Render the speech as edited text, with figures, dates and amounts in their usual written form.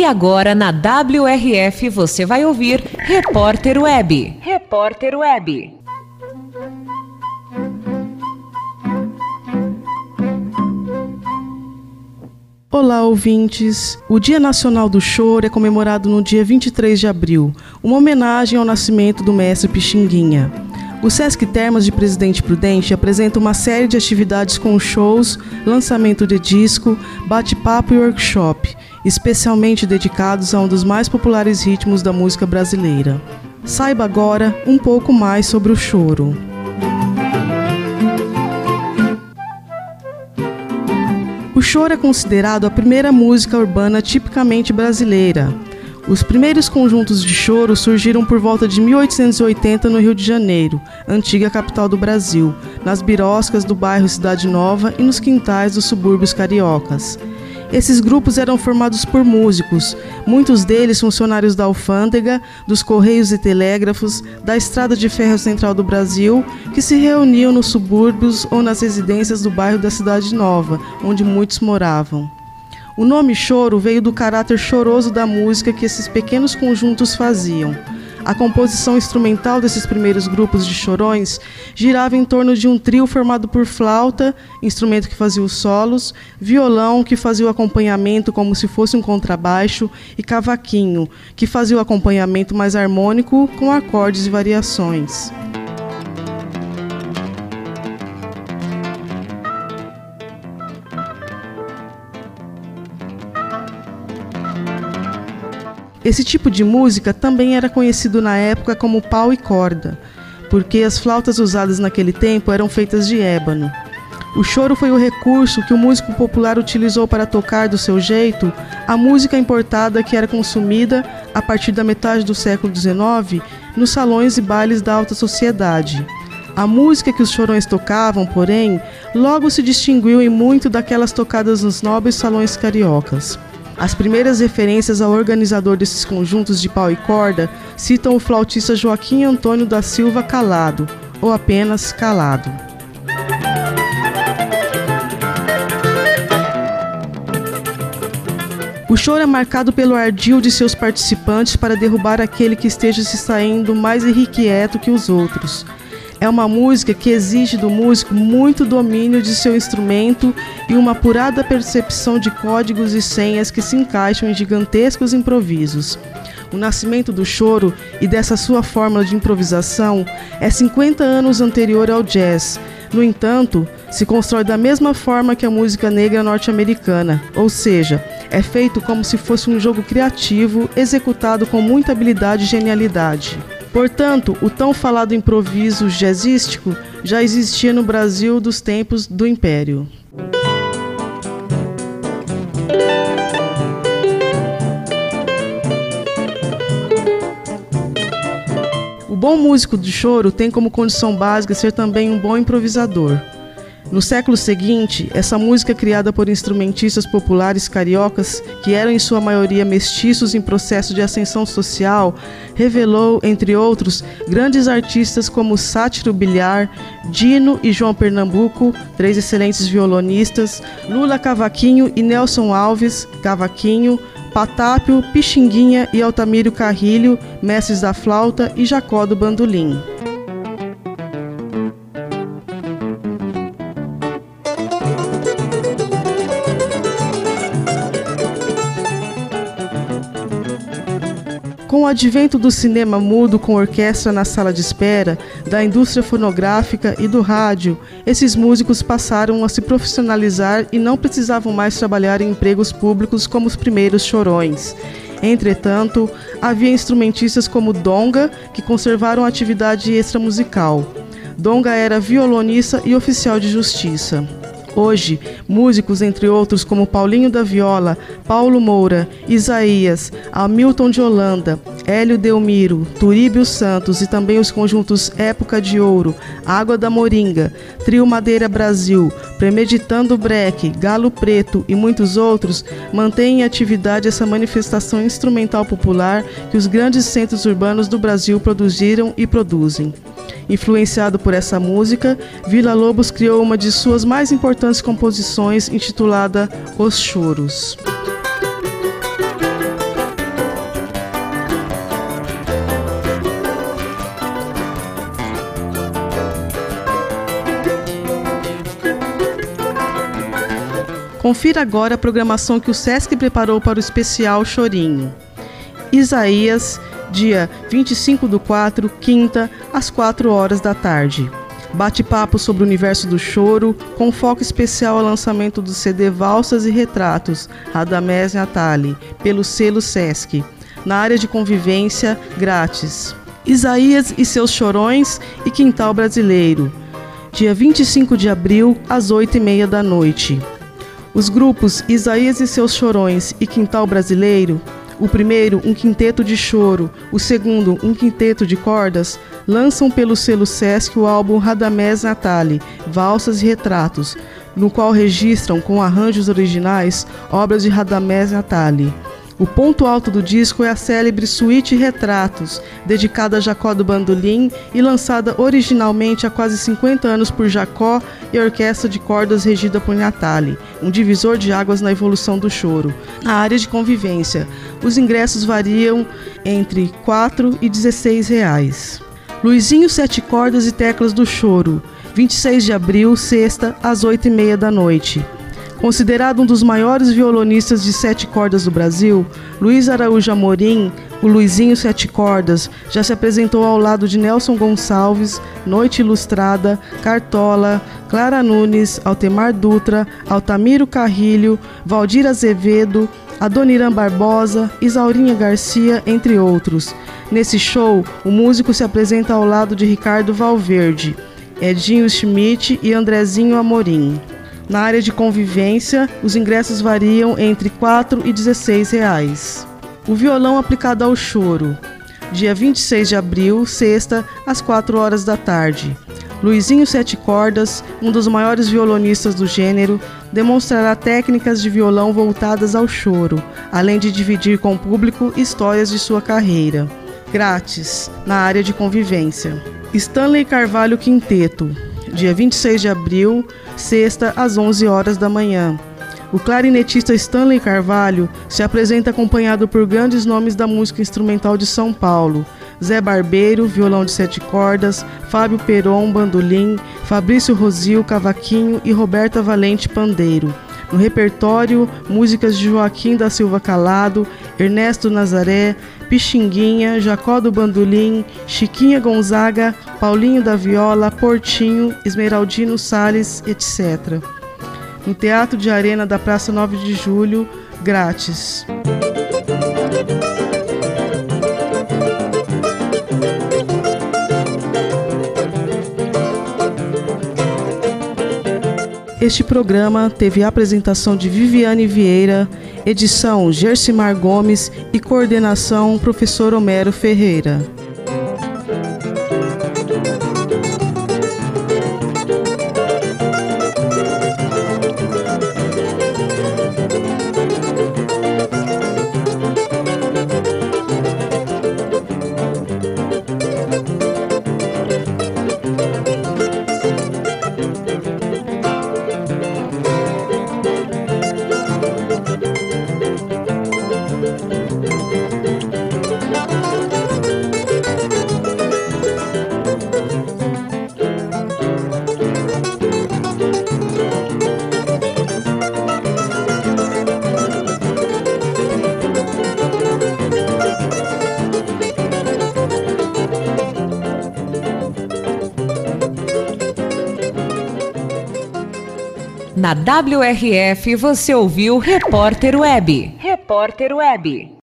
E agora na WRF você vai ouvir Repórter Web. Repórter Web. Olá, ouvintes! O Dia Nacional do Choro é comemorado no dia 23 de abril, uma homenagem ao nascimento do mestre Pixinguinha. O Sesc Termas de Presidente Prudente apresenta uma série de atividades com shows, lançamento de disco, bate-papo e workshop, especialmente dedicados a um dos mais populares ritmos da música brasileira. Saiba agora um pouco mais sobre o choro. O choro é considerado a primeira música urbana tipicamente brasileira. Os primeiros conjuntos de choro surgiram por volta de 1880 no Rio de Janeiro, antiga capital do Brasil, nas biroscas do bairro Cidade Nova e nos quintais dos subúrbios cariocas. Esses grupos eram formados por músicos, muitos deles funcionários da alfândega, dos Correios e Telégrafos, da Estrada de Ferro Central do Brasil, que se reuniam nos subúrbios ou nas residências do bairro da Cidade Nova, onde muitos moravam. O nome choro veio do caráter choroso da música que esses pequenos conjuntos faziam. A composição instrumental desses primeiros grupos de chorões girava em torno de um trio formado por flauta, instrumento que fazia os solos, violão, que fazia o acompanhamento como se fosse um contrabaixo, e cavaquinho, que fazia o acompanhamento mais harmônico com acordes e variações. Esse tipo de música também era conhecido na época como pau e corda, porque as flautas usadas naquele tempo eram feitas de ébano. O choro foi o recurso que o músico popular utilizou para tocar do seu jeito a música importada que era consumida, a partir da metade do século XIX, nos salões e bailes da alta sociedade. A música que os chorões tocavam, porém, logo se distinguiu em muito daquelas tocadas nos nobres salões cariocas. As primeiras referências ao organizador desses conjuntos de pau e corda citam o flautista Joaquim Antônio da Silva Calado, ou apenas Calado. O choro é marcado pelo ardil de seus participantes para derrubar aquele que esteja se saindo mais irrequieto que os outros. É uma música que exige do músico muito domínio de seu instrumento e uma apurada percepção de códigos e senhas que se encaixam em gigantescos improvisos. O nascimento do choro e dessa sua fórmula de improvisação é 50 anos anterior ao jazz. No entanto, se constrói da mesma forma que a música negra norte-americana, ou seja, é feito como se fosse um jogo criativo, executado com muita habilidade e genialidade. Portanto, o tão falado improviso jazzístico já existia no Brasil dos tempos do Império. O bom músico de choro tem como condição básica ser também um bom improvisador. No século seguinte, essa música criada por instrumentistas populares cariocas, que eram em sua maioria mestiços em processo de ascensão social, revelou, entre outros, grandes artistas como Sátiro Bilhar, Dino e João Pernambuco, três excelentes violonistas, Lula Cavaquinho e Nelson Alves, Cavaquinho, Patápio, Pixinguinha e Altamiro Carrilho, mestres da flauta, e Jacó do bandolim. Com o advento do cinema mudo com orquestra na sala de espera, da indústria fonográfica e do rádio, esses músicos passaram a se profissionalizar e não precisavam mais trabalhar em empregos públicos como os primeiros chorões. Entretanto, havia instrumentistas como Donga, que conservaram a atividade extramusical. Donga era violonista e oficial de justiça. Hoje, músicos, entre outros, como Paulinho da Viola, Paulo Moura, Isaías, Hamilton de Holanda, Hélio Delmiro, Turíbio Santos e também os conjuntos Época de Ouro, Água da Moringa, Trio Madeira Brasil, Premeditando Breque, Galo Preto e muitos outros, mantêm em atividade essa manifestação instrumental popular que os grandes centros urbanos do Brasil produziram e produzem. Influenciado por essa música, Villa-Lobos criou uma de suas mais importantes composições, intitulada Os Choros. Confira agora a programação que o Sesc preparou para o especial Chorinho. Isaías, dia 25/4, quinta, às 4 horas da tarde. Bate-papo sobre o universo do choro, com foco especial ao lançamento do CD Valsas e Retratos, Radamés Natali, pelo selo Sesc. Na área de convivência, grátis. Isaías e seus chorões e Quintal Brasileiro, dia 25 de abril, às 8h30 da noite. Os grupos Isaías e seus chorões e Quintal Brasileiro, o primeiro um quinteto de choro, o segundo um quinteto de cordas, lançam pelo selo Sesc o álbum Radamés Natali, Valsas e Retratos, no qual registram com arranjos originais obras de Radamés Natali. O ponto alto do disco é a célebre Suíte Retratos, dedicada a Jacó do Bandolim e lançada originalmente há quase 50 anos por Jacó e a orquestra de cordas regida por Natali, um divisor de águas na evolução do choro. Na área de convivência, os ingressos variam entre R$ 4 e R$ 16. Luizinho Sete Cordas e Teclas do Choro, 26 de abril, sexta, às 8h30 da noite. Considerado um dos maiores violonistas de sete cordas do Brasil, Luiz Araújo Amorim, o Luizinho Sete Cordas, já se apresentou ao lado de Nelson Gonçalves, Noite Ilustrada, Cartola, Clara Nunes, Altemar Dutra, Altamiro Carrilho, Valdir Azevedo, Adoniran Barbosa, Isaurinha Garcia, entre outros. Nesse show, o músico se apresenta ao lado de Ricardo Valverde, Edinho Schmidt e Andrezinho Amorim. Na área de convivência, os ingressos variam entre R$ 4 e R$ 16. O violão aplicado ao choro, dia 26 de abril, sexta, às 4 horas da tarde. Luizinho Sete Cordas, um dos maiores violonistas do gênero, demonstrará técnicas de violão voltadas ao choro, além de dividir com o público histórias de sua carreira. Grátis, na área de convivência. Stanley Carvalho Quinteto, dia 26 de abril, sexta, às 11 horas da manhã. O clarinetista Stanley Carvalho se apresenta acompanhado por grandes nomes da música instrumental de São Paulo: Zé Barbeiro, violão de sete cordas, Fábio Peron, bandolim, Fabrício Rosil, cavaquinho e Roberta Valente, pandeiro. No repertório, músicas de Joaquim da Silva Calado, Ernesto Nazaré, Pixinguinha, Jacó do Bandolim, Chiquinha Gonzaga, Paulinho da Viola, Portinho, Esmeraldino Salles, etc. No Teatro de Arena da Praça 9 de Julho, grátis. Este programa teve a apresentação de Viviane Vieira, edição Gersimar Gomes e coordenação Professor Homero Ferreira. Na WRF você ouviu Repórter Web. Repórter Web.